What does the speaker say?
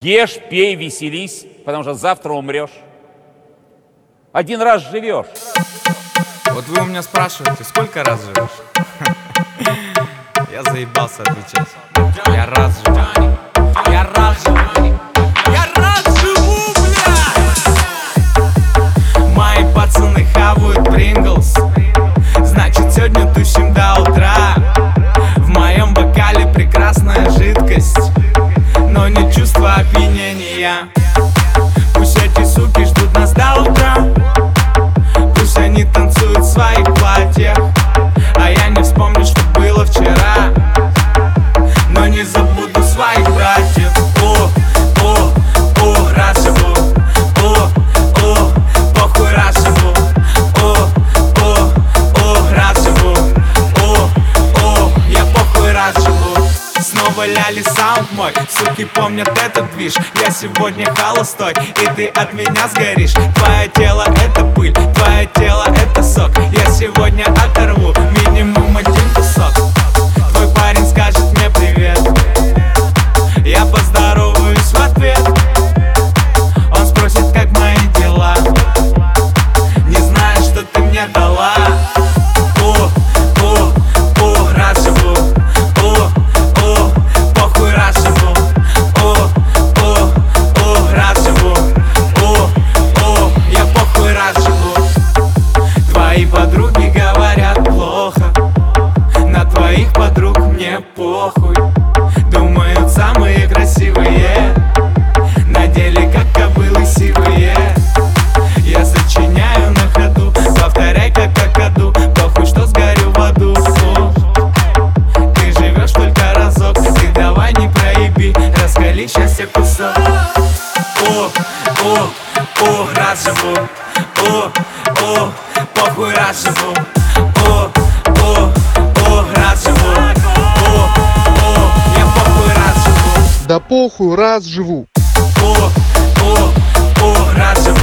Ешь, пей, веселись, потому что завтра умрешь. Один раз живешь. Вот вы у меня спрашиваете, сколько раз живешь? Я заебался отвечать. Я раз живу. Я раз живу. Я раз живу, бля! Мои пацаны хавают Принглс. Значит, сегодня тусим до утра. В моем бокале прекрасная жидкость, но не чувство опьянения. Пусть эти суки ждут нас до утра. Пусть они танцуют в своих платьях, а я не вспомню, что было вчера, но не забуду своих братьев. О, раз живу. О, похуй, раз живу. О, раз живу. О, я похуй, раз живу. Снова ляли саунд мой, суки помнят этот движ. Я сегодня холостой, и ты от меня сгоришь. Твое тело это пыль, твое тело это сок. Я сегодня оторву минимум один кусок. Твой парень скажет мне привет, я поздороваюсь в ответ. Он спросит, как мои дела, не знаю, что ты мне дала. О, раз живу. Похуй, раз живу. О, раз живу. О, я похуй, раз живу. Твои подруги говорят плохо, на твоих подруг мне похуй. Думают, самые красивые, на деле как кобылы сивые. Я сочиняю на ходу, повторяй как какаду. Похуй, что сгорю в аду. Ты живешь только разок, ты давай не проеби, раскали счастье кусок. О, раз живу. О, похуй, раз живу. О, раз живу. Я похуй, раз живу. Да похуй, раз живу. О, раз живу.